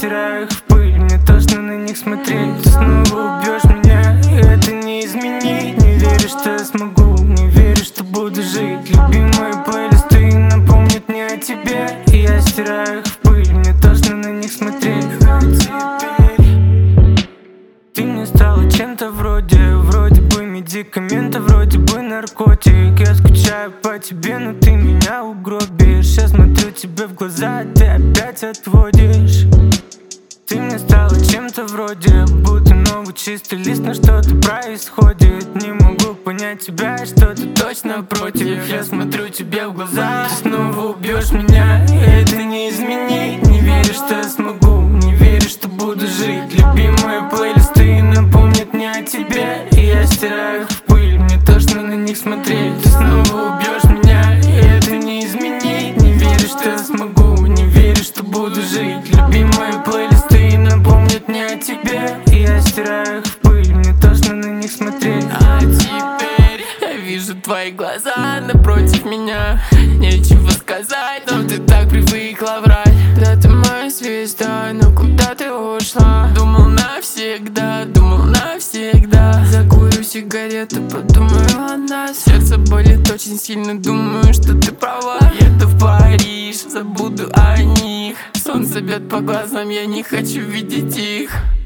стираю их в пыль. Мне тошно на них смотреть. Ты снова убьешь меня, и это не изменить. Не веришь, что я смогу, не веришь, что буду жить. Любимые плейлисты напомнят мне о тебе, и я стираю их в пыль. Мне тошно на них смотреть. Ты мне стала чем-то вроде бы медикамента, вроде бы наркотик. Я скучаю по тебе, но ты меня угробишь. Я смотрю тебе в глаза, ты опять отводишь. Ты мне стала чем-то вроде будто новый чистый лист, но что-то происходит. Не могу понять тебя, что ты точно против. Я смотрю тебе в глаза, ты снова убьешь меня, и это не изменить. Не веришь, что я смогу, не веришь, что буду жить. Любимые плейлисты напомнят мне о тебе, и я стираю их в пыль. Мне тошно на них смотреть. Ты снова убьешь меня, и это не изменить. Не веришь, что я смогу, не веришь, что буду жить. Любимые плейлисты напомнят мне о тебе, и я стираю их в пыль. Мне тошно на них смотреть. А теперь я вижу твои глаза напротив меня. Нечего сказать, но ты так привыкла врать. Да ты моя звезда, но куда ты ушла? Думал навсегда, закурю сигарету, подумаю о нас. Сердце болит очень сильно, думаю, что ты права. Еду в Париж, забуду о них. Солнце бьет по глазам, я не хочу видеть их.